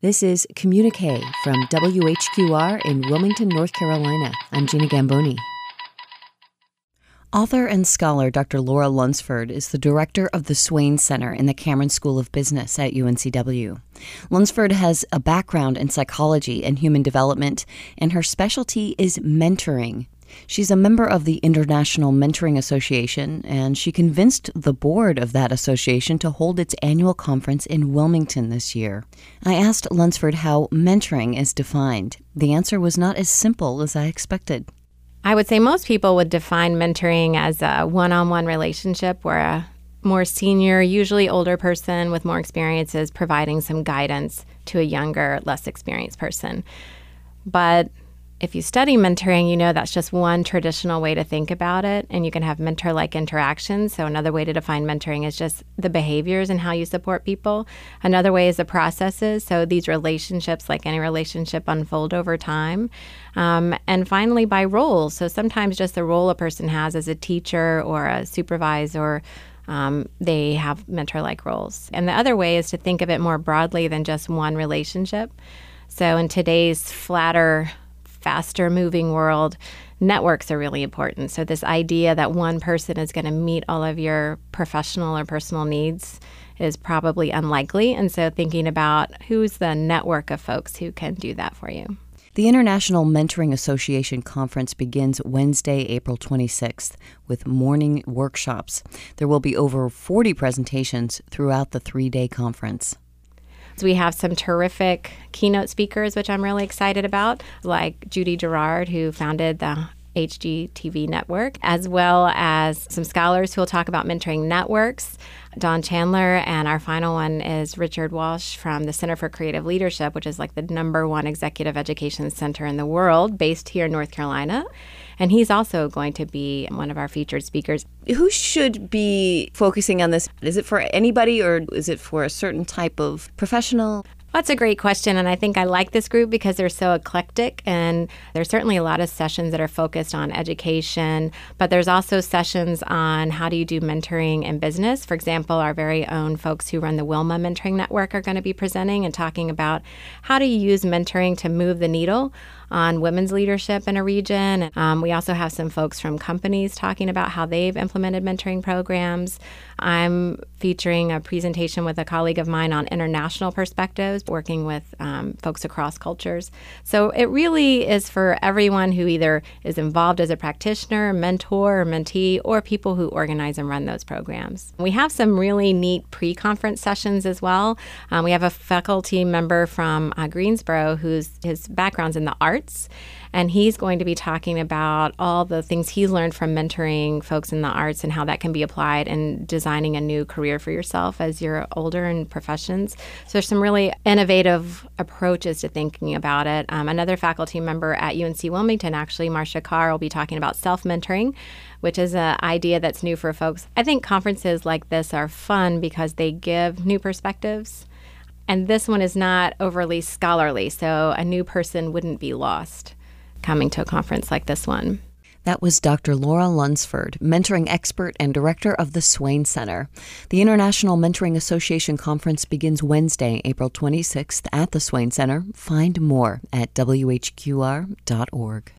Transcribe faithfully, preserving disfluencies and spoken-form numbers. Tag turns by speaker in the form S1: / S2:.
S1: This is Communique from W H Q R in Wilmington, North Carolina. I'm Gina Gamboni. Author and scholar Doctor Laura Lunsford is the director of the Swain Center in the Cameron School of Business at U N C W. Lunsford has a background in psychology and human development, and her specialty is mentoring. She's a member of the International Mentoring Association, and she convinced the board of that association to hold its annual conference in Wilmington this year. I asked Lunsford how mentoring is defined. The answer was not as simple as I expected.
S2: I would say most people would define mentoring as a one-on-one relationship where a more senior, usually older person with more experience is providing some guidance to a younger, less experienced person. But if you study mentoring, you know that's just one traditional way to think about it, and you can have mentor-like interactions. So another way to define mentoring is just the behaviors and how you support people. Another way is the processes. So these relationships, like any relationship, unfold over time. Um, and finally, by roles. So sometimes just the role a person has as a teacher or a supervisor, um, they have mentor-like roles. And the other way is to think of it more broadly than just one relationship. So in today's flatter, faster moving world, networks are really important. So this idea that one person is going to meet all of your professional or personal needs is probably unlikely. And so thinking about who's the network of folks who can do that for you.
S1: The International Mentoring Association Conference begins Wednesday, April twenty-sixth, with morning workshops. There will be over forty presentations throughout the three-day conference.
S2: So we have some terrific keynote speakers, which I'm really excited about, like Judy Gerard, who founded the H G T V network, as well as some scholars who will talk about mentoring networks, Don Chandler, and our final one is Richard Walsh from the Center for Creative Leadership, which is like the number one executive education center in the world, based here in North Carolina. And he's also going to be one of our featured speakers.
S1: Who should be focusing on this? Is it for anybody, or is it for a certain type of professional?
S2: That's a great question, and I think I like this group because they're so eclectic, and there's certainly a lot of sessions that are focused on education, but there's also sessions on how do you do mentoring in business. For example, our very own folks who run the Wilma Mentoring Network are going to be presenting and talking about how do you use mentoring to move the needle on women's leadership in a region. Um, we also have some folks from companies talking about how they've implemented mentoring programs. I'm featuring a presentation with a colleague of mine on international perspectives, working with um, folks across cultures. So it really is for everyone who either is involved as a practitioner, mentor, or mentee, or people who organize and run those programs. We have some really neat pre-conference sessions as well. Um, we have a faculty member from uh, Greensboro whose his background's in the arts, and he's going to be talking about all the things he's learned from mentoring folks in the arts and how that can be applied in designing a new career for yourself as you're older in professions. So there's some really innovative approaches to thinking about it. Um, another faculty member at U N C Wilmington, actually, Marcia Carr, will be talking about self-mentoring, which is an idea that's new for folks. I think conferences like this are fun because they give new perspectives. And this one is not overly scholarly, so a new person wouldn't be lost coming to a conference like this one.
S1: That was Doctor Laura Lunsford, mentoring expert and director of the Swain Center. The International Mentoring Association Conference begins Wednesday, April twenty-sixth at the Swain Center. Find more at W H Q R dot org.